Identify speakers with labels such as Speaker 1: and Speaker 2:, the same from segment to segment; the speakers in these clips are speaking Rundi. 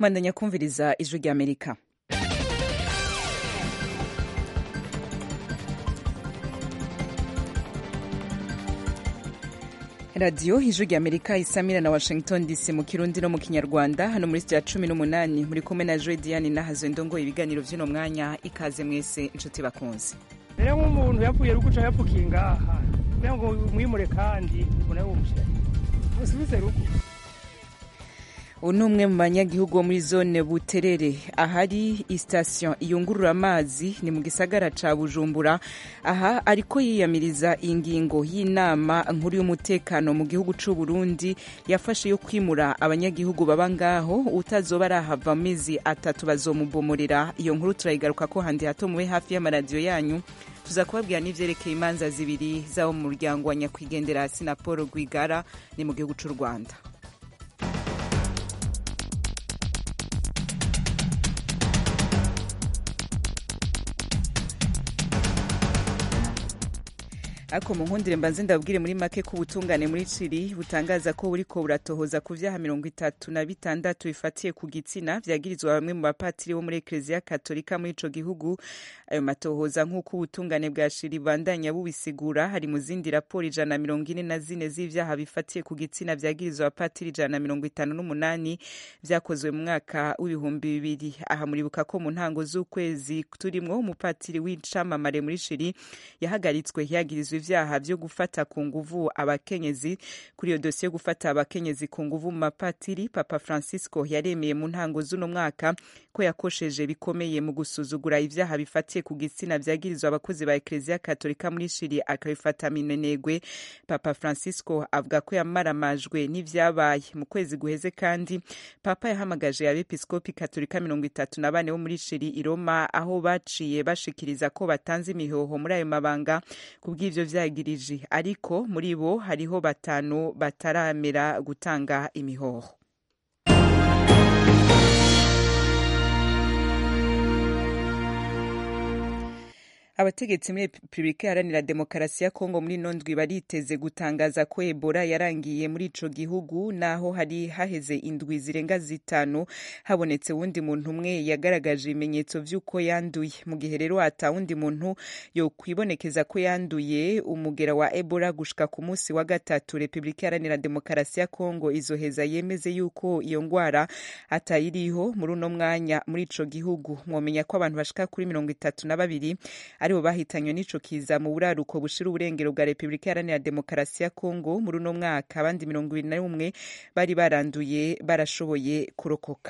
Speaker 1: mwandanya kumviriza ijwi ry'Amerika. radiyo ijwi ry'Amerika isamira na Washington DC mu kirundi no mu kinyarwanda. Hano muri studio ya 18 muri kumwe na Joy Diane nahazo ndongo ibiganiro vy'ino mwanya. Ikaze mwese inshuti bakunzi.
Speaker 2: Rero nk'umuntu yapfuye ruguca yapfukiye ngaha kugira ngo mwimure kandi ubona wo mushya musubize rugo.
Speaker 1: Unumwe mu banyagihugu bo muri zone Buterere ahari station iyungurura amazi ni mu gisagara ca Bujumbura. Aha ariko yiyamiriza ingingo y'inama nkuru y'umutekano mu gihugu c'u Burundi yafashe yo kwimura abanyagihugu baba ngaho utazoba arahava amezi 3 bazomubomorera. Iyo nkuru turayigaruka ko handi hato mube hafi y'amaradiyo yanyu. Tuza kubabwira n'ivyerekeye imanza zibiri zawo mu muryango wa nyakwigendera Sinapolo Rwigara ni mu gihugu c'u Rwanda. Ako mu nkundire mbanze ndabwire muri make ko ubutungane muri Chili butangaza ko buriko buratohoza ku vyaha 36 bifatiye ku gitsina vyagirizwa bamwe mu bapatiri bo muri Eklezia Katolika muri ico gihugu. Ayo matohoza nk'uko ubutungane bwa Chili bandanya bubisigura hari mu zindi raporo 144 z'ivyaha bifatiye ku gitsina vyagirizwa abapatiri 158 vyakozwe mu mwaka w'ibihumbi 2000. Aha muribuka ko mu ntango z'ukwezi turimwo umupatiri w'icamamare muri Chili yahagaritswe yagirizwa ivyaha vyo gufata ku nguvu abakenyezi. Kuri iyo dosiye yo gufata abakenyezi ku nguvu mu mapatiri, Papa Francisco yaremeye mu ntango z'uno mwaka ko yakosheje bikomeye mu gusuzugura ivyaha bifatiye ku gitsina vyagirizwa abakozi ba Eklezia Katolika muri Chili akabifata minenegwe. Papa Francisco avuga ko yamaramajwe n'ivyabaye mu kwezi guheze, kandi Papa yahamagaje abepiskopi Katolika 34 bo muri Chili i Roma, aho baciye bashikiriza ko batanze imihoho muri ayo mabanga kubw'ivyo vyagirije, ariko muri bo hariho 5 bataramera gutanga imihoho. Abategetsi muri Republika Iharanira Demokarasi ya Kongo muri nondwi bariteze gutangaza ko Ebola yarangiye muri ico gihugu, naho hari haheze indwi zirenga 5 habonetse wundi muntu umwe yagaragaje ibimenyetso vy'uko yanduye. Mu gihe rero ata wundi muntu yo kwibonekeza ko yanduye umugera wa Ebola gushika ku munsi wa gatatu, Republika Iharanira Demokarasi ya Kongo izoheza yemeze yuko iyo ngwara atayiriho muri uno mwanya muri ico gihugu. Mwomenya ko abantu bashika kuri 32 aribo bahitanywe n'ico kiza mu buraruko bushira uburengero bwa Republika Iharanira Demokarasi ya Kongo muri uno mwaka. Abandi 21 bari baranduye barashoboye kurokoka.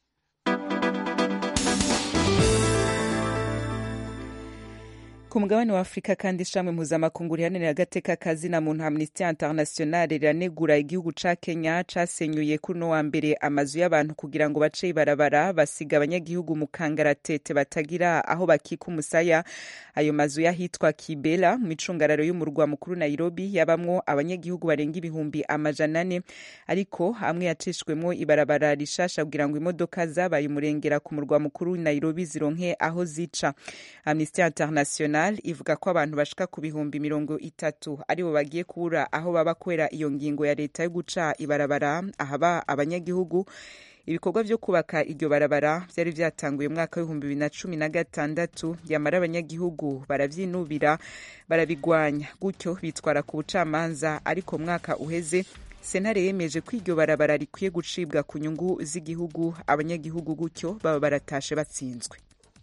Speaker 1: Ku mugabane wa Afrika kandi ishamwe mpuzamakungu riharanira agateka kazina muntu Amnesty International riranegura igihugu ca Kenya casenyuye kuri no wa mbere amazu y'abantu kugira ngo bace ibarabara basiga abanyagihugu mu kangaratete batagira aho bakika umusaya. Ayo mazu yahitwa Kibela mu micungararo y'umurwa mukuru Nairobi yabamwo abanyagihugu barenga 400, ariko amwe yacishwemwo ibarabara rishasha kugira ngo imodoka zabaye umurengera ku murwa mukuru Nairobi zironke aho zica. Amnesty International ivuga ko abantu bashika ku 30 aribo bagiye kubura aho baba kwera iyo ngingo ya leta yo guca ibarabara ahaba abanyagihugu. Ibikorwa vyo kubaka iryo barabara vyari vyatanguye mu mwaka wa 2016, yamara abanyagihugu baravyinubira barabigwanya, gutyo bitwara ku bucamanza. Ariko mwaka uheze Sentare yemeje ko iryo barabara rikwiye gucibwa ku nyungu z'igihugu, abanyagihugu gutyo baba baratashe batsinzwe.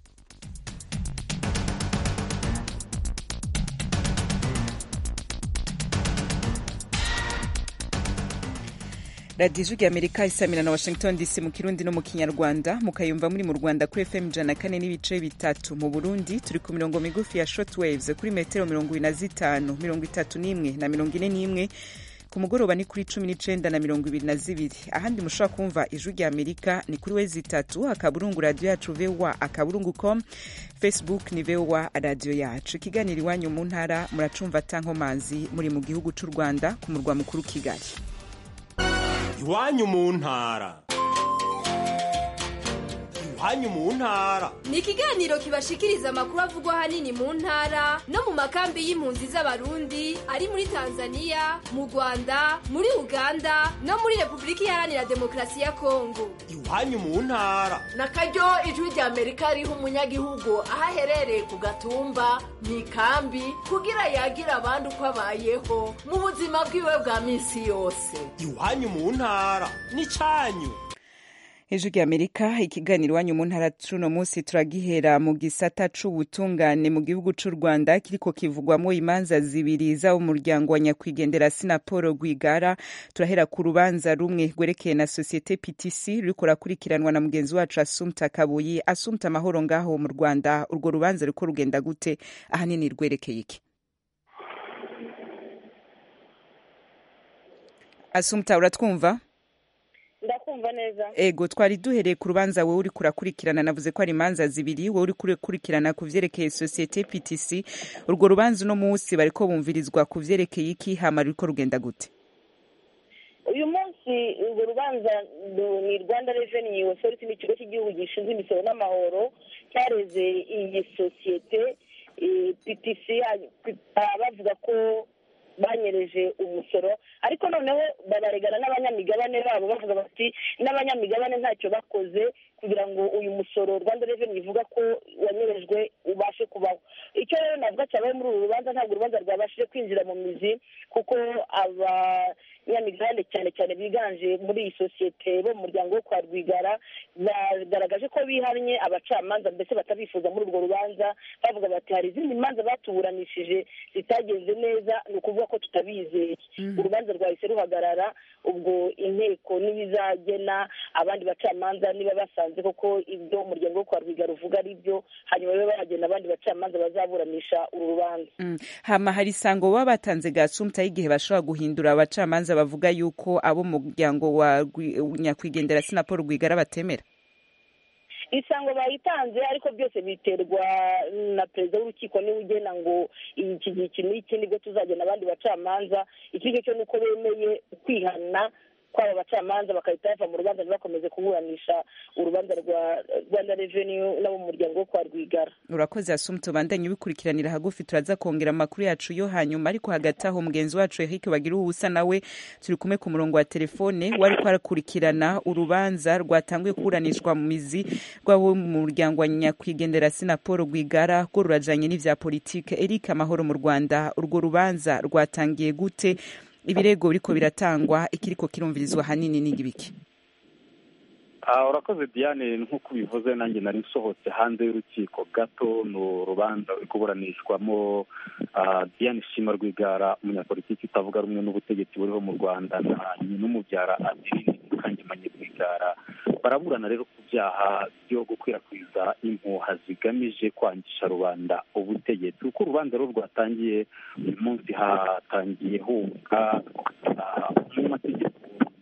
Speaker 1: Radio Ijwi Amerika isamira na Washington DC mu kirundi no mu kinyarwanda, mukayumva muri mu Rwanda kuri FM 104.3, mu Burundi turi ku mirongo migufi ya shortwaves kuri metero 25, 31 na 41, ku mugoroba ni kuri 19 na 22. Ahandi mushobora kumva Ijwi rya Amerika ni kuri wezi 3 akaburungu radio yacu VOA@com, Facebook ni VOA radio yacu. Ikiganiro iwanyu mu ntara muracumva tankomanzi muri mu gihugu c'u Rwanda ku murwa mukuru Kigali.
Speaker 3: Iwanyu mu ntara. iwanyu mu ntara.
Speaker 4: Ni ikiganiro kibashikiriza amakuru avugwa hanini mu ntara no mu makambi y'impunzi z'abarundi ari muri Tanzania, mu Rwanda, muri Uganda no muri Republika Iharanira Demokarasi ya Kongo.
Speaker 3: Iwanyu mu ntara.
Speaker 5: Nakaryo ijwi rya Amerika riha umunyagihugu aho aherereye ku gatumba mu ikambi kugira yagira abandi uko abayeho mu buzima bwiwe bwa minsi yose.
Speaker 3: Iwanyu mu ntara n'icanyu.
Speaker 1: Ijwi ry'Amerika ikiganiro iwanyu mu ntara cuno munsi turagihera mu gisata c'ubutungane mu gihugu c'u Rwanda kiriko kivugwamo imanza zibiri z'umuryango wa nyakwigendera Sinapolo Rwigara. Turahera ku rubanza rumwe rwerekeye na societe PTC ruriko rakurikiranwa na mugenzi wacu Assumpta Kabuyi. Assumpta, amahoro ngaho mu Rwanda, urwo rubanza ruriko rugenda gute, ahanini rwerekeye iki? Assumpta, uratwumva?
Speaker 6: Ndakumva neza.
Speaker 1: Ego, twari duhereye ku rubanza wowe uri kurakurikirana, navuze ko ari imanza zibiri wowe uri kurakurikirana ku vyerekeye societe PTC. Urwo rubanza no munsi bariko bumvirizwa ku vyerekeye iki, hama ruriko rugenda gute?
Speaker 6: Uyu munsi urwo rubanza ni Rwanda Revenue Authority, n'ikigo cy'igihugu gishinzwe imisoro n'amahoro cyareze iyi societe PTC bavuga ko banyereje umusoro, ariko noneho babaregana n'abanyamigabane babo bavuga bati n'abanyamigabane ntacyo bakoze kugira ngo uyu musoro Rwanda Revenue ivuga ko wanyerejwe ubashe kubaho. Icyo rero navuga cyabaye muri uru rubanza, ntabwo urubanza rwabashije kwinjira mu mizi kuko abanyamigabane cyane cyane biganje muri iyi sosiyete bo mu muryango wo kwa Rwigara bagaragaje ko bihannye abacamanza mbese batabifuza muri urwo rubanza, bavuga bati hari izindi manza batuburanishije zitagenze neza, ni ukuvuga ko tutabizeye. Urubanza rwahise ruhagarara, ubwo inteko n'ibizagena abandi bacamanza niba basanze koko ibyo umuryango wo kwa Rwigara uvuga ari byo, hanyuma babe bagena abandi bacamanza bazaburanisha uru rubanza.
Speaker 1: Hama hari isango baba batanze Assumpta y'igihe bashobora guhindura abacamanza bavuga yuko abo mu muryango wa nyakwigendera Sinapolo Rwigara batemera?
Speaker 6: Isango bayitanze, ariko byose biterwa na perezida w'urukiko niwe ugena ngo iki n'iki nibwo tuzagena abandi bacamanza. Ikindi cyo nuko bemeye kwihana kw'aba bacamanza bakahita bava mu rubanza ntibakomeze kuburanisha urubanza rwa Rwanda Revenue n'abo mu muryango wo kwa Rwigara.
Speaker 1: Urakoze Assumpta, bandanye ubikurikiranira hagufi, turaza kongera amakuru yacu yo hanyuma. Ariko hagati aho mugenzi wacu Eric Bagiruwubusa nawe turi kumwe ku murongo wa telefone, wari kwarakurikirana urubanza rwatanguye kuburanishwa mu mizi rw'abo mu muryango wa nyakwigendera Sinapolo Rwigara ko rurajanye n'ivya politike. Eric, amahoro mu Rwanda, urwo rubanza rwatangiye gute? Ibirego biriko biratangwa, ikiriko kirumvirizwa hanini n'igibiki?
Speaker 7: Urakoze Diane, nk'uko bivuze nanjye nari nsohotse hanze y'urukiko gato. No rubanza ruri kuburanishwamo Diane Shima Rwigara, umunyapolitiki utavuga rumwe n'ubutegetsi buriho mu Rwanda, na n'umubyara Adeline Mukangemanyi Rwigara. Baraburana rero ku byaha byo gukwirakwiza impuha zigamije kwangisha rubanda ubutegetsi. Uko urubanza rero rwatangiye uyu munsi, hatangiye humva mu mategeko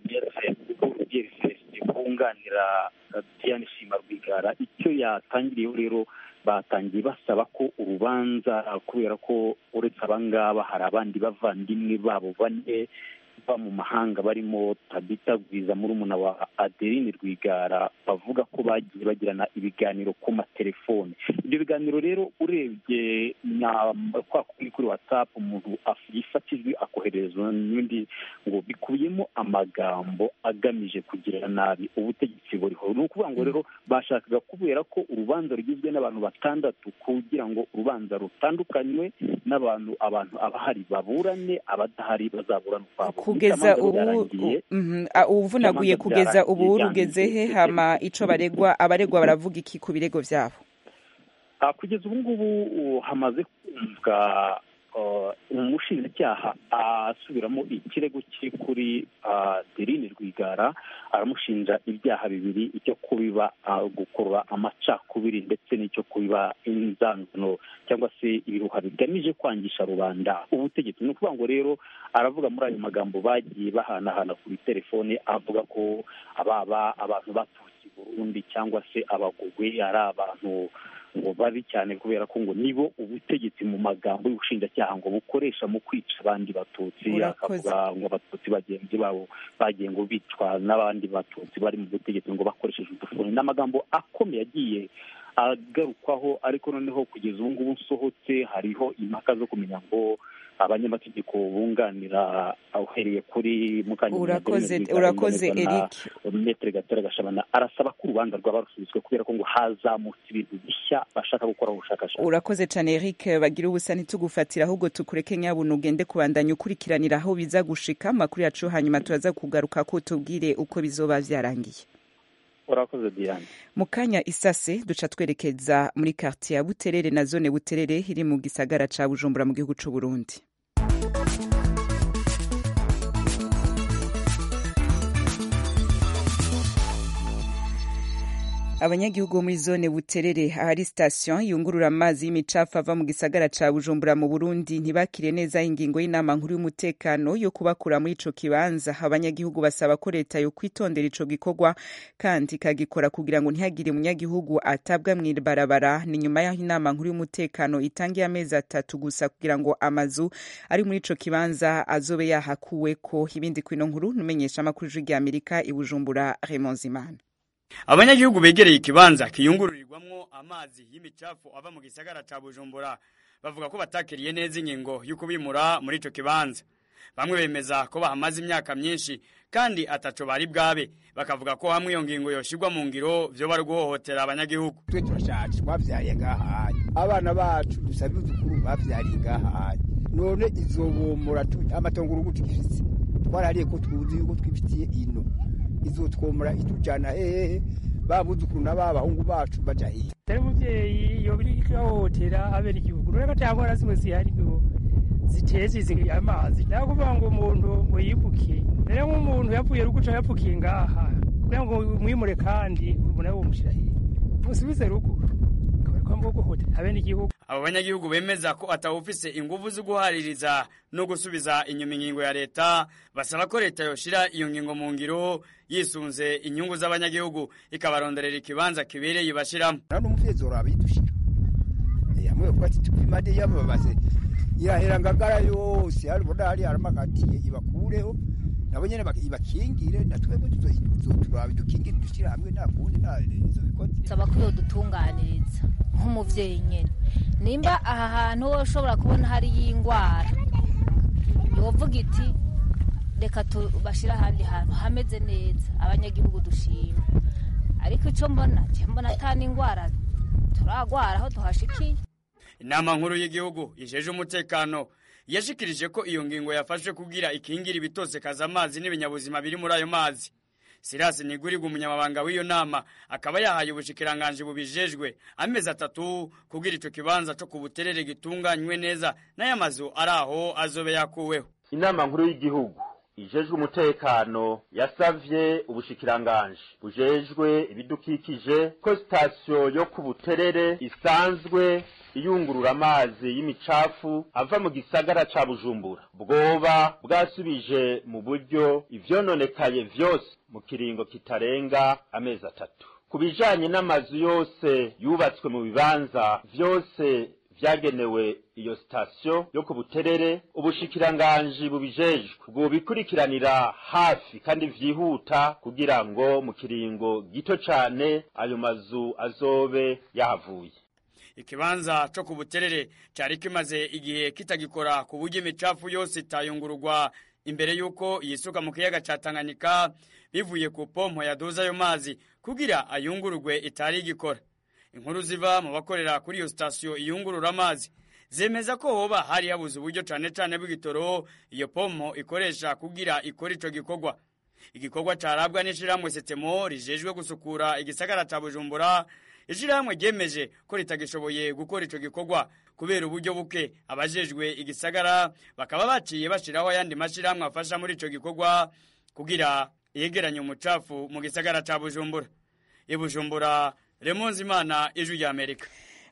Speaker 7: kunganira Diane Shima Rwigara. Icyo yatangiriyeho rero, batangiye basaba ko urubanza, kubera ko uretse abangaba hari abandi bavandimwe babo bane bava mu mahanga barimo Tabita Gwiza murumuna wa Adeline Rwigara, bavuga ko bagiye bagirana ibiganiro ku matelefone. Ibyo biganiro rero urebye kwa kuri WhatsApp umuntu yifatijwe akoherezwa n'undi, ngo bikubiyemo amagambo agamije kugira nabi ubutegetsi buriho. Ni ukuvuga ngo rero bashakaga, kubera ko urubanza rugizwe n'abantu batandatu, kugira ngo urubanza rutandukanywe n'abantu abahari baburane, abadahari bazaburana ukwabo.
Speaker 1: Kugeza ubu uvunaguye, kugeza ubu rugeze he? Hama ico abaregwa baravuga iki ku birego vyabo?
Speaker 7: Kugeza ubu ngubu hamaze kumvwa umushinjacyaha asubiramo ikirego cye kuri Adeline Rwigara. Aramushinja ibyaha bibiri, icyo kubiba gukurura amacakubiri ndetse n'icyo kubiba inzangano cyangwa se ibihuha bigamije kwangisha rubanda ubutegetsi. Ni ukuvuga ngo rero aravuga muri ayo magambo bagiye bahanahana kuri telefone, avuga ko abantu baturutse i Burundi cyangwa se abagogwe ari abantu ngo babi cyane kubera ko ngo nibo ubutegetsi mu magambo y'ubushinjacyaha ngo bukoresha mu kwica abandi batutsi, akavuga ngo abatutsi bagenzi babo bagiye ngo bicwa n'abandi batutsi bari mu butegetsi ngo bakoresheje udufuni. n'amagambo akomeye agiye agarukwaho, ariko noneho kugeza ubu ngubu nsohotse hariho impaka zo kumenya ngo abanyamategeko bunganira uhereye kuri
Speaker 1: urakoze Eric
Speaker 7: Metre Gatera Gashabana arasaba ko urubanza rwaba rusubizwe kubera ko ngo hazamutse ibintu bishya bashaka gukora ubushakashatsi.
Speaker 1: Urakoze cyane Eric, bagira ubusa ntitugufatira ahubwo tukureke nyabuntu ugende kubandanya ukurikiranira aho biza gushika amakuru yacu, hanyuma turaza kugaruka ko tubwire uko bizoba vyarangiye.
Speaker 7: Urakoze Diane.
Speaker 1: Mu kanya isase duca twerekeza muri quartier ya Buterere na zone Buterere iri mu gisagara ca Bujumbura mu gihugu c'u Burundi. Abanyagihugu muri zone Buterere ahari station yungurura amazi y'imicafu ava mu gisagara ca Bujumbura mu Burundi ntibakire neza ingingo y'inama nkuru y'umutekano yo kubakura muri ico kibanza. Abanyagihugu basaba ko leta yo kwitondera ico gikorwa kandi kagikora kugira ngo ntihagire umunyagihugu atabwa mw'ibarabara. Ni nyuma y'aho inama nkuru y'umutekano itangiye amezi 3 gusa kugira ngo amazu ari muri ico kibanza azobe yahakuweko. Ibindi kwino nkuru numenyesha amakuru y'Ijwi Amerika i Bujumbura, Raymond Zimana.
Speaker 8: Abanyagihugu begereye ikibanza kiyungururirwamwo amazi y'imicafu ava mu gisagara ca Bujumbura bavuga ko batakiriye neza ingingo y'uko bimura muri ico kibanza. Bamwe bemeza ko bahamaze imyaka myinshi kandi ataco bari bwabe, bakavuga ko hamwe iyo ngingo yoshirwa mu ngiro vyo bari guhohotera abanyagihugu.
Speaker 2: Twe turashaje twavyaye ngaha, abana bacu dusabiye udukuru bavyariye ngaha, none izobomora amatonguru gutugifise twarariye ko twuzi yuko twifitiye ino izotwomora itujana babuzukuru n'abahungu bacu baja hehe. Tari muvyeyi yobiri kihotera abera igihugu reka cyangwa zimwe zihari ngo ziteze izi amazi nakuvuga ngo umuntu ngo yibuke rero nk'umuntu yapfuye ruguca yapfukiye ngaha kugira ngo mwimure kandi ubona wo mushira hehe musubize ruguru
Speaker 8: abo banyagihugu bemeza ko atawufise inguvu zo guhaririza no gusubiza inyuma ingingo ya leta, basaba ko leta yoshira iyo ngingo mu ngiro yisunze inyungu z'abanyagihugu ikabaronderera ikibanza kibereye bashiramo.
Speaker 2: Nano mufeze orabe dushira yamwe kwati tukimade yababaze irahera ngagara yose hari bona hari aramakatiye ibakureho nabo nyene bakingire natwebwe tuzoturabe dukingire dushira hamwe nta kundi nta izo bikoze.
Speaker 9: Saba ko dutunganiriza nk'umuvyeyi nyene nimba aha hantu woshobora kubona hari y'ingwara yovuga iti reka tubashira ahandi hantu hameze neza abanyagihugu dushima, ariko ico mbona atani ingwara turagwara aho tuhashikiye.
Speaker 8: Inama nkuru y'igihugu ijeje umutekano yashikirije ko iyo ngingo yafashwe kugira ikingira ibitose kaza amazi n'ibinyabuzima biri muri ayo mazi. Silas Nigurirwa umunyamabanga w'iyo nama akaba yahaye ubushikiranganje bubijejwe amezi 3 kugira ico kibanza cyo kubuterere gitunganywe neza n'ayamazu araho azobe yakuweho.
Speaker 10: Inama nkuru y'igihugu ijejwe umutekano yasavye ubushikiranganje bujejwe ibidukikije ko station yo kubuterere isanzwe iyungurura amazi y'imicafu ava mu gisagara ca Bujumbura bwoba bwasubije mu buryo ivyononekaye vyose mu kiringo kitarenga amezi 3. Kubijanye n'amazu yose yubatswe mu bibanza vyose vyagenewe iyo station yo kubuterere, ubushikiranganje bubijejwe bwo bikurikiranira hafi kandi vyihuta kugira ngo mu kiringo gito cane ayo mazu azobe yahavuye.
Speaker 8: Ikibanza cyo kubuterere cyari kimaze igihe kitagikora ku buryo imicafu yose itayungururwa imbere yuko yisuka mu kiyaga ca Tanganyika bivuye ku pompo yaduza ayo mazi kugira ayungururwe itari igikora. Inkuru ziva mu bakorera kuri iyo station iyungurura amazi zemeza ko hoba hari habuze uburyo cane bw'igitoro iyo pompo ikoresha kugira ikora ico gikorwa. Igikorwa carabwa n'ishiramwe Setemo rijejwe gusukura igisagara ca Bujumbura. Ishiramwe ryemeje ko ritagishoboye gukora ico gikorwa kubera uburyo buke. Abajejwe igisagara bakaba baciye bashiraho yandi mashiramwe afasha muri ico gikorwa kugira yegeranye umucafu mu gisagara ca Bujumbura. Bujumbura, Raymond Zimana, Ijwi Amerika.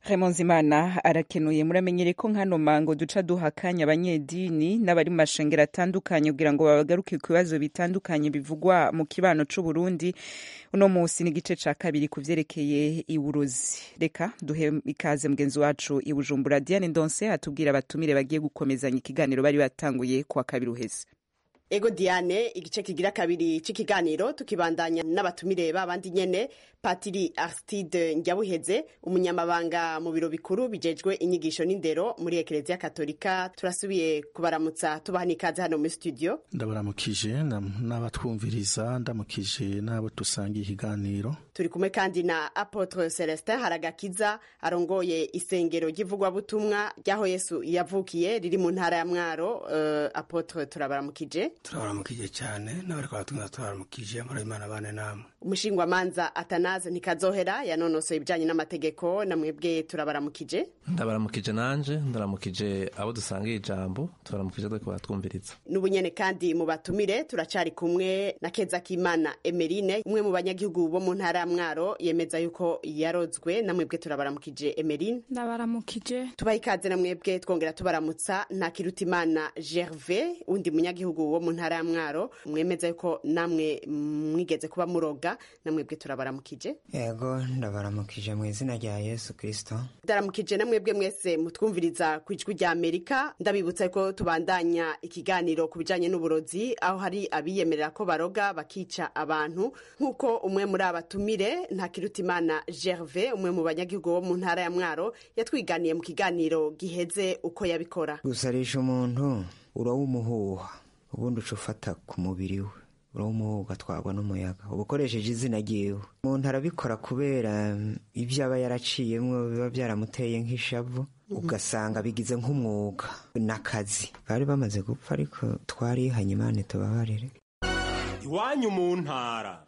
Speaker 1: Raymond Zimana arakenuye. Muramenyere ko nkano mango duca duhakanya abanyedini n'abari mu mashengero atandukanye kugira ngo babagaruke ku bibazo bitandukanye bivugwa mu kibano c'u Burundi. Uno musi ni igice ca kabiri ku vyerekeye iburozi. Reka duhe ikaze mugenzi wacu i Bujumbura Diane Ndonse atubwira abatumire bagiye gukomezanya ikiganiro bari batanguye kuwa kabiri uheze.
Speaker 11: Ego Diane, igice kigira kabiri c'ikiganiro tukibandanya n'abatumire babandi nyene. Patiri Aristide Njyabuheze, umunyamabanga mu biro bikuru bijejwe inyigisho n'indero muri Eklezia Katolika, turasubiye kubaramutsa tubaha n'ikaze hano muri studio.
Speaker 12: Ndabaramukije n'abatwumviriza, ndamukije n'abo tusangiye ikiganiro.
Speaker 11: Turi kumwe kandi na Apotre Celestin Haragakiza arongoye isengero ry'ivugwa butumwa ryaho Yesu yavukiye riri mu ntara ya Mwaro. Apotre turabaramukije.
Speaker 13: Turabaramukije cyane n'abari kwatumwa turabaramukije muri Imana bane namwe.
Speaker 11: Umushingwamanza Atanaze Ntikazohera yanonosoye ibijanye n'amategeko, namwebwe turabaramukije.
Speaker 14: Ndabaramukije nanje, ndaramukije abo dusangiye ijambo, turabaramukije doko batwumviriza.
Speaker 11: N'ubunyene kandi mu batumire turacari kumwe na Kezakimana Emeline, umwe mu banyagihugu bo mu ntara ya Mwaro, yemeza yuko yarozwe. Namwebwe turabaramukije Emeline.
Speaker 15: Ndabaramukije.
Speaker 11: Tubaha ikaze namwebwe twongera tubaramutsa na Kirutimana Gervais, undi munyagihugu wo mu ntara ya Mwaro, mwemeza yuko namwe mwigeze kuba muroga. Namwebwe turabaramukije.
Speaker 16: Yego ndabaramukije mu izina rya Yesu Kristo.
Speaker 11: Ndaramukije namwebwe mwese mutwumviriza ku ijwi rya Amerika. Ndabibutsa ko tubandanya ikiganiro ku bijanye n'uburozi, aho hari abiyemerera ko baroga bakica abantu, nkuko umwe muri abatumire Ntakirutimana Gervais, umwe mu banyagihugu bo mu ntara ya Mwaro, yatwiganiye mu kiganiro giheze uko yabikora.
Speaker 16: Gusarisha umuntu urawumuhuha, ubundi ucufata ku mubiri we, urawumuhuha ugatwarwa n'umuyaga ubukoresheje izina ryiwe. Umuntu arabikora kubera ibyo aba yaraciyemwo biba byaramuteye nk'ishavu, ugasanga bigize nk'umwuga n'akazi. Bari bamaze gupfa ariko twarihanye, Imana tubabarire.
Speaker 3: Iwanyu mu ntara.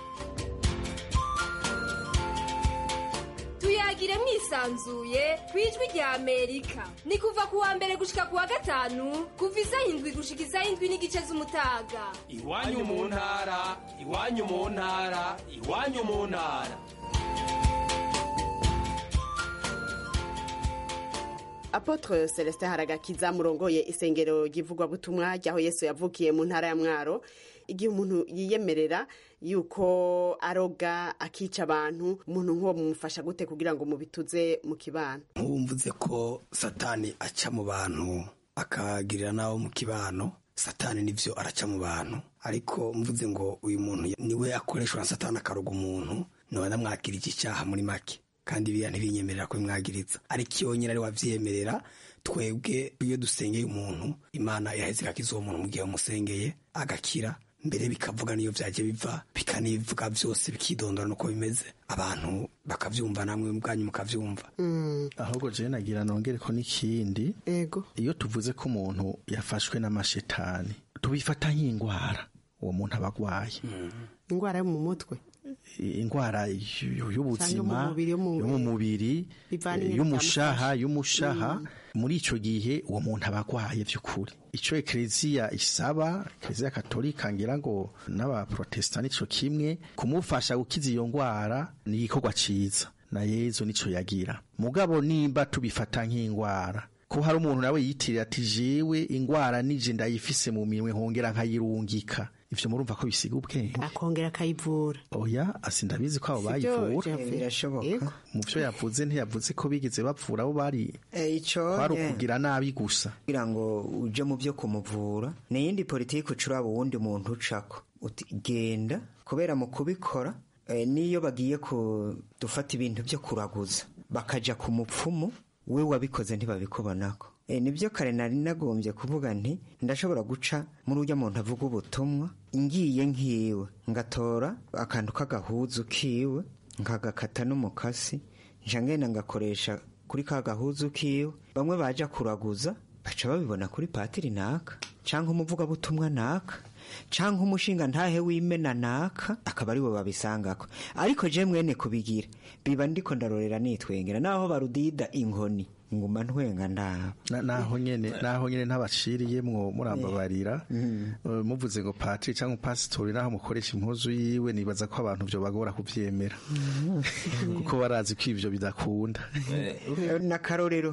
Speaker 4: Tuyagire mwisanzuye kwijwi rya Amerika. Ni kuva kuwa mbere gushika kuwa gatanu, kuva isaha 7 gushika isaha 7 n'igice z'umutaga.
Speaker 3: Iwanyu mu ntara, iwanyu mu ntara, iwanyu mu ntara.
Speaker 11: Apotre Celestin Haragakiza murongoye isengero ry'ivugwa butumwa ryaho Yesu yavukiye mu ntara ya Mwaro. Igihe umuntu yiyemerera yuko aroga akica abantu, umuntu nk'uwo mumufasha gute kugira ngo mubituze mu kibano?
Speaker 13: Mvuze ko Satani aca mu bantu akagirira nabo mu kibano, Satani nivyo araca mu bantu, ariko mvuze ngo uyu muntu niwe akoreshwa na Satani akaroga umuntu, no namwakira iki cyaha muri make, kandi biya ntibinyemerera ko imwagiriza. Ariko iyo nyine ari wavyemerera, twebwe iyo dusengeye umuntu, Imana yaheze ikakiza uwo muntu mu gihe umusengeye agakira, mbere bikavuga niyo vyaje biva, bikanivuga vyose bikidondora nuko bimeze, abantu bakavyumva, namwe ubwanyu mukavyumva.
Speaker 12: Ahubwo je nagira nongere ko n'ikindi.
Speaker 11: Ego,
Speaker 12: iyo tuvuze ko umuntu yafashwe n'amashetani, tubifata nk'ingwara uwo muntu abagwaye.
Speaker 11: Ingwara yo mu mutwe,
Speaker 12: ingwara y'ubuzima, yo mu mubiri, y'umushaha. Muri ico gihe uwo muntu abagwaye vy'ukuri. Ico Eklezia isaba, Eklezia Katolika ngira ngo n'abaprotestani ico kimwe, kumufasha gukiza iyo ngwara ni igikorwa ciza, na Yezu nico yagira. Mugabo nimba tubifata nk'ingwara, ko hari umuntu nawe yitirira ati jewe ingwara nije ndayifise mu minwe nkongera nkayirungika, ivyo murumva ko bisiga ubwenge,
Speaker 11: akongera akayivura.
Speaker 12: Oya, asindabizi ko abo bayivura
Speaker 16: birashoboka.
Speaker 12: Mu vyo yavuze ntiyavuze ko bigeze bapfura abo bari kwari ukugira nabi gusa,
Speaker 16: kugira ngo uje mu vyo kumuvura. Ni yindi politiki ucuraba uwundi muntu ucako uti genda, kubera mu kubikora niyo bagiye dufata ibintu vyo kuraguza bakaja ku mupfumu, we wabikoze ntibabikubonako. Nibyo kare nari nagombye kuvuga nti ndashobora guca muri ujya muntu avuga ubutumwa, ngiye nkiwe ngatora akantu k'agahuzu kiwe nkagakata n'umukasi, njangena ngakoresha kuri ka gahuzu kiwe. Bamwe baja kuraguza baca babibona kuri patiri naka, canke umuvuga butumwa naka, canke umushinga ntahe w'imena naka, akaba ari bo babisangako. Ariko je mwene kubigira biba ndiko ndarorera nitwengera, naho barudida inkoni nguma ntwenga ndaba
Speaker 12: naho nyene ntabaciriyemwo murambabarira muvuze ngo patiri cyangwa pastori naho mukoresha impuzu yiwe nibaza ko abantu byo bagora kuvyemera kuko barazi ko ivyo bidakunda
Speaker 16: n'akarorero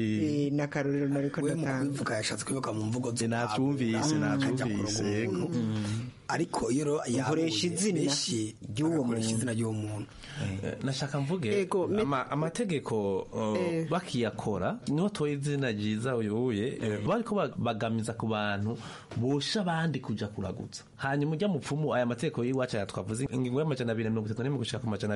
Speaker 16: nariko
Speaker 13: ndavuga yashatse kwibuka mu mvugo zo
Speaker 12: navyumvise yego
Speaker 13: ariko iyo
Speaker 16: yakoresha izina
Speaker 13: ry'uwo muntu
Speaker 14: nashaka mvuge amategeko bakiyakora niho toye izina ryiza uyoboye bariko bagamiza ku bantu bosha abandi kuja kuragutsa hanyuma ujya mupfumu aya mategeko y'iwacu twavuze ingingo y'amajana 231 gushika ku majana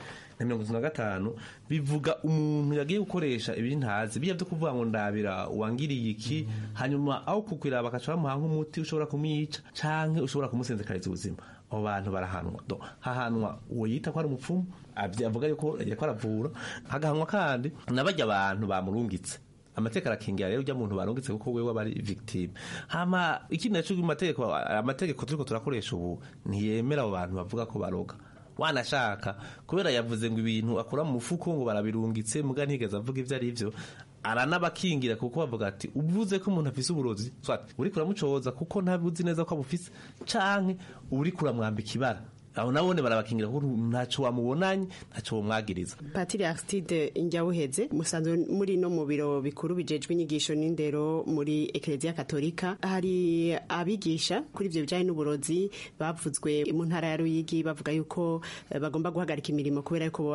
Speaker 14: 235 bivuga umuntu yagiye gukoresha ibintazi biye byo kuvuga ngo ndabira wangiriye iki hanyuma aho kukwira bakaca bamuha nk'umuti ushobora kumwica canke ushobora kumusenzekariza ubuzima abo bantu barahanwa hahanwa uwo yita ko ari umupfumu avuga yuko yagiye aravura hagahanwa kandi n'abajya abantu bamurungitse amategeko arakingira rero ujya muntu barungitse kuko wewe aba ari victime hama ikindi naco amategeko turiko turakoresha ubu ntiyemera abo bantu bavuga ko baroga wanashaka kubera yavuze ngo ibintu akora mu mufuko ngo barabirungitse muga ntigeze avuga ivyo ari byo aranabakingira kuko bavuga ati uvuze ko umuntu afise uburozi uri kuramucoza kuko ntabuzi neza ko abufise canke uri kuramwambika ibara aho nabone barabakingira kuko ntaco wamubonanye ntaco wamwagiriza.
Speaker 11: Patiri Aristide Njawuheze musanzwe muri no mu biro bikuru bijejwe inyigisho n'indero muri Eklezia Katolika hari abigisha kuri ivyo bijanye n'uburozi bavuzwe mu ntara ya Ruyigi bavuga yuko bagomba guhagarika imirimo kubera yuko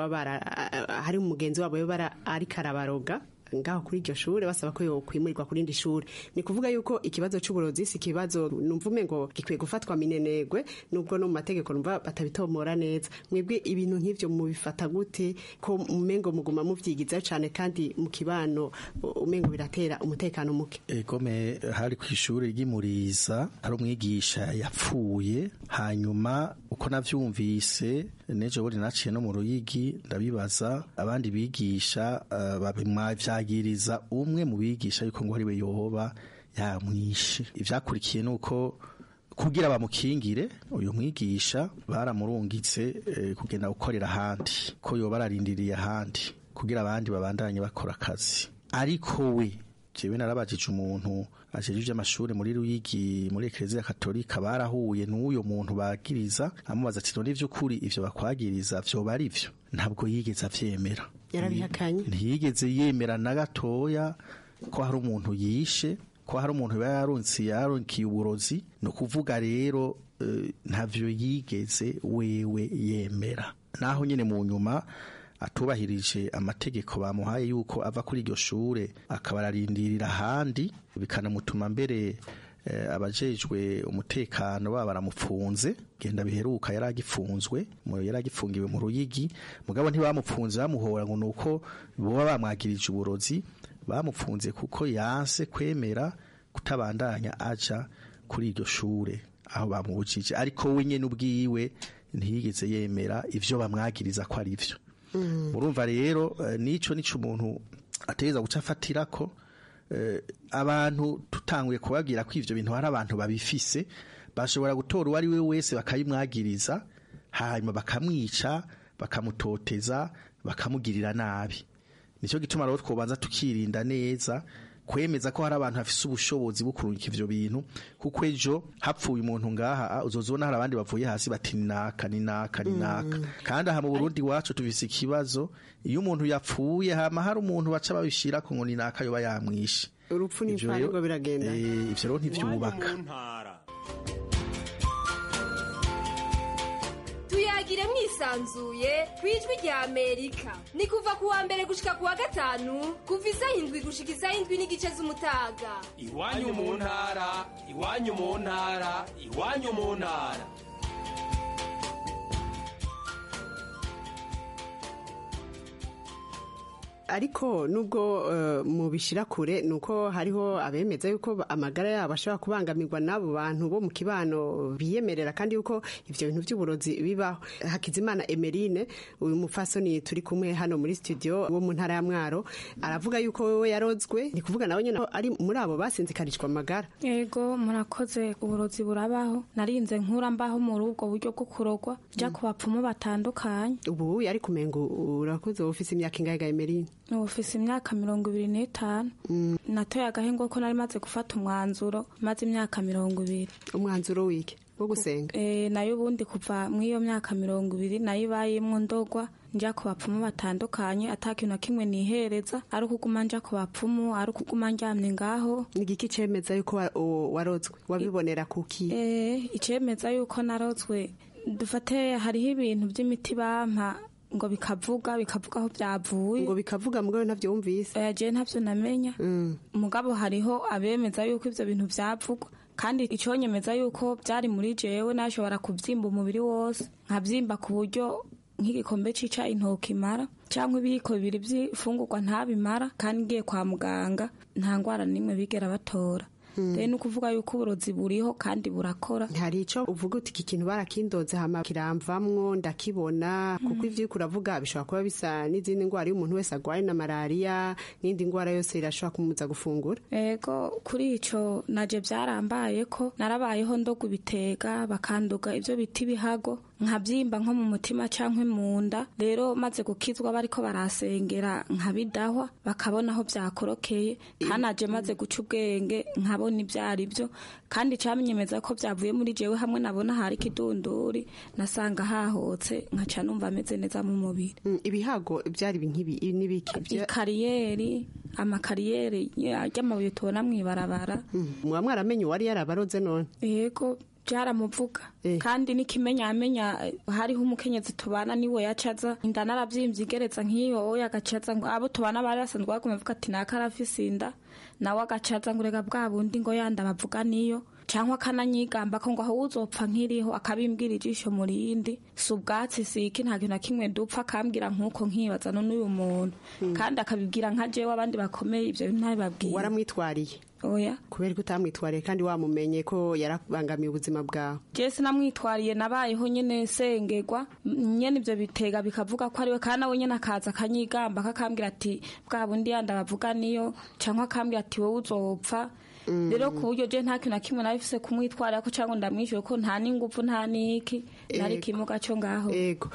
Speaker 11: hari umugenzi wabo ari karabaroga ngaho kuri iryo shure basaba ko yokwimurirwa kuri indi shure ni kuvuga yuko ikibazo c'uburozi si kibazo numvume ngo gikwiye gufatwa minenegwe nubwo no mu mategeko numva batabitomora neza mwebwe ibintu nk'ivyo mubifata gute ko umengo muguma muvyigiza cane kandi mu kibano umengo biratera umutekano muke
Speaker 12: egome hari ku ishure ry'imuriza hari umwigisha yapfuye hanyuma uko navyumvise nejo buri naciye no mu Ruyigi ndabibaza abandi bigisha babimwagiriza umwe mu bigisha yuko ngo ariwe yoba yamwishe ivyakurikiye nuko kugira bamukingire uyu mwigisha baramurungitse kugenda gukorera ahandi ko yoba ararindiriye ahandi kugira abandi babandanye bakora akazi ariko we jewe narabajije umuntu ajeje amashuri muri Ruyigi muri Eklezia Katolika barahuye n'uyo muntu bagiriza amubaza ati none vy'ukuri ivyo bakwagiriza vyo bari vyo ntabwo yigeze avyemera
Speaker 11: yarabihakanye
Speaker 12: ntiyigeze yemera na gatoya ko hari umuntu yishe ko hari umuntu yaronkiye uburozi no kuvuga rero ntavyo yigeze wewe yemera naho nyene mu nyuma atubahirije amategeko bamuhaye yuko ava kuri iryo shure akabararindirira ahandi bikanamutuma mbere abajejwe umutekano baba baramupfunze genda biheruka yaragifunzwe yaragifungiwe mu Ruyigi mugabo ntibamupfunze bamuhora ngo nuko boba bamwagirije uburozi bamupfunze kuko yanse kwemera kutabandanya aja kuri iryo shure aho bamubujije ariko we nyene ubwiwe ntiyigeze yemera ivyo bamwagiriza ko ari vyo urumva rero nico umuntu ategeza guca afatirako abantu tutanguye kubabwira ko ivyo bintu hari abantu babifise bashobora gutora uwo ari we wese bakayimwagiriza hanyuma bakamwica bakamutoteza bakamugirira nabi nico gituma rero twobanza tukirinda neza kwemeza ko hari abantu bafise ubushobozi bwo kurungika ivyo bintu kuko ejo hapfuye umuntu ngaha uzozona hari abandi bavuye hasi bati ninaka kandi aha mu Burundi wacu tuvise ikibazo iyo umuntu yapfuye hama hari umuntu baca babishira ko ngo ninaka yoba yamwishe
Speaker 11: urupfu n'imfango biragenda
Speaker 12: ivyo rero ntivyubaka
Speaker 4: tuyagire mwisanzuye kwijwi rya Amerika ni kuva kuwa mbere gushika kuwa gatanu kuva isaha 7 gushika isaha 7:30 z'umutaga
Speaker 3: iwanyu mu ntara iwanyu mu ntara iwanyu mu ntara
Speaker 11: ariko nubwo mubishira kure nuko hariho abemeza yuko amagara yabo ashobora kubangamirwa n'abo bantu bo mu kibano biyemerera kandi yuko ivyo bintu by'uburozi bibaho. Hakizimana Emeline uyu mufasoni turi kumwe hano muri studio wo mu ntara ya Mwaro aravuga yuko wewe yarozwe ni kuvuga nawe nyene ari muri abo basinzikarishwa amagara.
Speaker 15: Yego murakoze uburozi burabaho narinze nkura mbaho mu rugo buryo bwo kurogwa ja ku bapfumu batandukanye.
Speaker 11: Ubu yari kumengo urakoze ufise imyaka ingahe Emeline?
Speaker 15: ufise imyaka 25 natoye agahengo ko nari maze gufata umwanzuro maze imyaka 20.
Speaker 11: Umwanzuro wiki wo gusenga
Speaker 15: nayo ubundi kuva mw'iyo myaka 20 nayibayemwo ndogwa nja ku bapfumu batandukanye atakintu na kimwe nihereza ari ukuguma nja ku bapfumu ari ukuguma njyamye ngaho.
Speaker 11: Ni igiki cemeza yuko warozwe wabibonera kuki?
Speaker 15: Icemeza yuko narozwe dufate hariho ibintu by'imiti bampa ngo bikavuga aho byavuye
Speaker 11: ngo bikavuga mugabo ntavyo wumvise.
Speaker 15: Je ntavyo namenya mugabo hariho abemeza yuko ivyo bintu byavugwa kandi iconyemeza yuko byari muri jewe nashobora kuvyimba umubiri wose nkavyimba ku buryo nk'igikombe c'icayi ntokimara cyangwa ibiyiko bibiri by'ifungurwa ntabimara kandi ngiye kwa muganga nta ngwara nimwe bigera batora. Rero ni ukuvuga yuko uburozi buriho kandi burakora.
Speaker 11: Hari ico uvuga uti iki kintu barakindoze hama kiramvamwo ndakibona kuko ivyo uravuga bishobora kuba bisa n'izindi ngwara y'umuntu wese agwaye na malaria n'indi ngwara yose irashobora kumuza gufungura.
Speaker 15: Ego kuri ico naje byarambaye ko narabayeho ndoga bitega bakanduga ivyo biti bihago nkabyimba nko mu mutima canke mu nda. Rero maze gukizwa bariko barasengera nkabidahwa bakabona aho byakorokeye hanaje maze guca ubwenge nkabona ibyari byo kandi cyamenyemeza ko byavuye muri jewe hamwe nabona hari kidunduri nasanga hahotse nkaca numva ameze neza mu mubiri.
Speaker 11: Ibihago byari nk'ibi n'ibiki
Speaker 15: kariyeri amakariyeri y'amabuye tubona mwibarabara.
Speaker 11: Mwa mwaramenye wari yarabaroze none?
Speaker 15: Yego byaramuvuga kandi nikimenyamenya hariho umukenyezi tubana niwe yacaza inda naravyimbye igereza nk'iyo yagacaza ngo abo tubana bari basanzwe bakumevuga ati nakarafise inda nawe agacaza ngo rega bwa bundi ngo yanda bavuga niyo cyangwa akananyigamba ko ngo aho uzopfa nkiriho akabimbwira ijisho mu rindi si ubwatsi siki nta kintu na kimwe dupfa akambwira nk'uko nkibaza none uyu muntu kandi akabibwira nka jewe abandi bakomeye ibyo bintu ntabibabwira.
Speaker 11: Waramwitwariye?
Speaker 15: Oya.
Speaker 11: Kubera ko utamwitwariye kandi wamumenye ko yarabangamiye ubuzima bwawe?
Speaker 15: Je sinamwitwariye nabayeho nyene sengerwa nyene ivyo bitega bikavuga ko ariwe kandi nawe nyene akaza akanyigamba akakambwira ati bwa bundi yanda bavuga niyo cyangwa akambwira ati wowe uzopfa. Rero ku buryo je nta kintu na kimwe nabifise kumwitwarira ko cyangwa ndamwishyuye ko nta n'ingufu nta n'iki nari kimuga cyo ngaho.
Speaker 11: Yego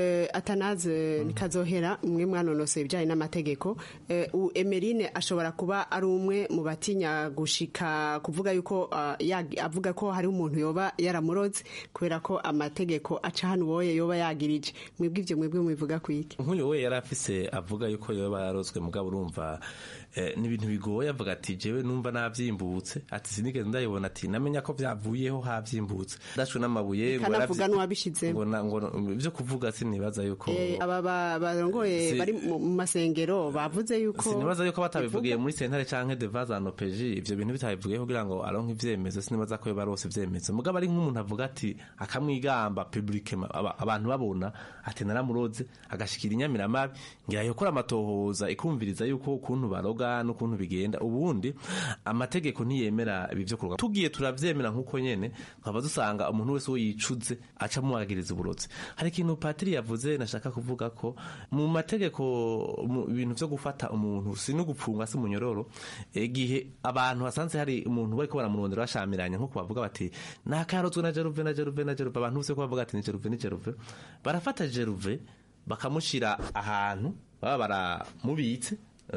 Speaker 11: Atanaze nikazohera umwe mwanonose ibijanye n'amategeko. Emeline ashobora kuba ari umwe mu batinya gushika kuvuga yuko avuga ko hari umuntu yoba yaramuroze kubera ko amategeko aca hano woye yoba yagirije. Mwebwe ivyo mwebwe mubivuga kwiki?
Speaker 14: Nk'uyu we yarafise avuga yuko yoba yarozwe mugabo urumva n'ibintu bigoye avuga ati jewe numva navyimbutse ati sinigeze ndayibona ati namenya ko vyavuyeho havyimbutse ndashwe n'amabuye
Speaker 11: ngo aravuga n'uwabishize
Speaker 14: ngo ivyo kuvuga sinibaza yuko
Speaker 11: aba barongoye bari mu masengero bavuze yuko
Speaker 14: sinibaza yuko batabivugiye muri sentare canke de vazano peji ivyo bintu bitabivugiye kugira ngo aronke ivyemezo sinibaza ko barose ivyemezo mugabo ari nk'umuntu avuga ati akamwigamba publiquement abantu babona ati naramuroze agashikira inyamiramabi ngira yokora amatohoza ikumviriza yuko ukuntu baroga n'ukuntu bigenda ubundi amategeko ntiyemera ibi byo kuroga tugiye turavyemera nkuko nyene nkaba dusanga umuntu wese wo yicuze aca muwagiriza uburozi. Hari ikintu patiri yavuze nashaka kuvuga ko mu mategeko ibintu byo gufata umuntu si no gupfunga si munyororo igihe abantu hasanze hari umuntu bariko baramurondera bashamiranya nkuko bavuga bati nakarozwe na Jeruve abantu bose ko bavuga ati ni Jeruve barafata Jeruve bakamushira ahantu baba baramubitse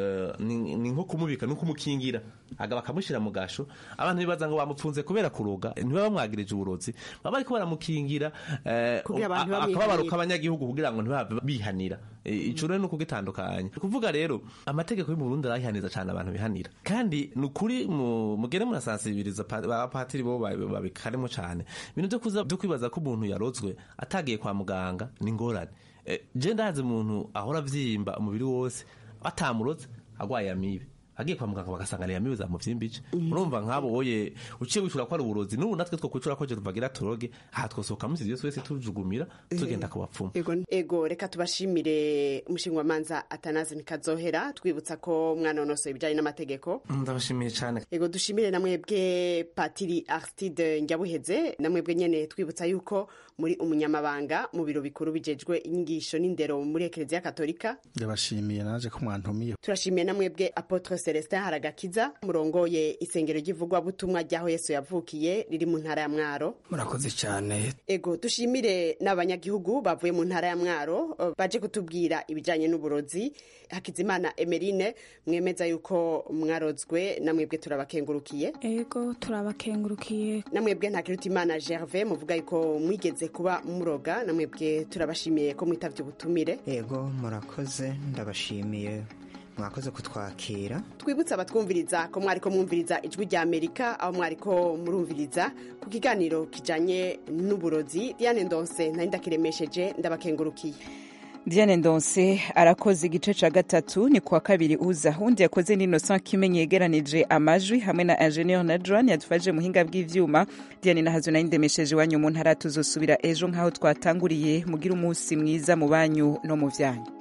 Speaker 14: ni nko kumubika no kumukingira aga bakamushira mu gasho abantu bibaza ngo bamupfunze kubera kuroga ntibaba bamwagirije uburozi baba ariko baramukingira akababaruka abanyagihugu kugira ngo ntibave bihanira ico rero nuko gitandukanye kuvuga rero amategeko y'u Burundi arahaniza cyane abantu bihanira kandi nukuri mugere murasansibiriza abapatiri bo babikaremo cyane ibintu byo kwibaza ko umuntu yarozwe atagiye kwa muganga ni ngorane. Je ndazi umuntu ahora avyimba umubiri wose atamuroze agwaye amibe agiye kwa muganga bagasanga yamibe zamuvyimbije urumva nkabo oye uciye wicura ko ari uburozi n'ubu natwe two kwicura ko Jeruve agira turoge aha twosoka mu ziriyo wese tujugumira tugenda ku bapfumu.
Speaker 11: Ego reka tubashimire mushingwa manza Atanaze nikazohera twibutsa ko mwanonose ibijanye n'amategeko.
Speaker 14: Ndabashimiye cyane.
Speaker 11: Ego dushimire namwebwe Patiri Aristide Njabuheze namwebwe nyene twibutsa yuko muri umunyamabanga mu biro bikuru bijejwe inyigisho n'indero muri Eklezia Katolika.
Speaker 12: Ndabashimiye naje ko mwantumiye.
Speaker 11: Turashimiye namwebwe Apotre Celestin Haragakiza murongoye isengero ry'ivugwabutumwa ryaho Yesu yavukiye riri mu ntara ya Mwaro.
Speaker 13: Murakoze cyane.
Speaker 11: Ego dushimire n'abanyagihugu bavuye mu ntara ya Mwaro baje kutubwira ibijanye n'uburozi. Hakizimana Emeline mwemeza yuko mwarozwe namwebwe turabakengurukiye.
Speaker 15: Ego turabakengurukiye.
Speaker 11: Namwebwe Ntakirutimana Gervais muvuga yuko mwigeze kuba muroga namwebwe turabashimiye ko mwitavye ubutumire.
Speaker 16: Ego murakoze ndabashimiye mwakoze kutwakira.
Speaker 11: Twibutsa abatwumviriza ko mwariko mwumviriza ijwi rya Amerika aho mwariko murumviriza ku kiganiro kijanye n'uburozi. Diane Ndonse nari ndakiremesheje ndabakengurukiye.
Speaker 1: Diane Ndonse arakoze igice ca gatatu ni kwa kabiri uza undi yakoze ni Innocent Kimenyi yegeranije amajwi hamwe na Engineer Nadran yadufashije muhinga bw'ivyuma. Diane nahazo nari ndemesheje wanyu mu ntara tuzosubira ejo nkaho twatanguriye mugira umunsi mwiza mu banyu no mu vyanyu.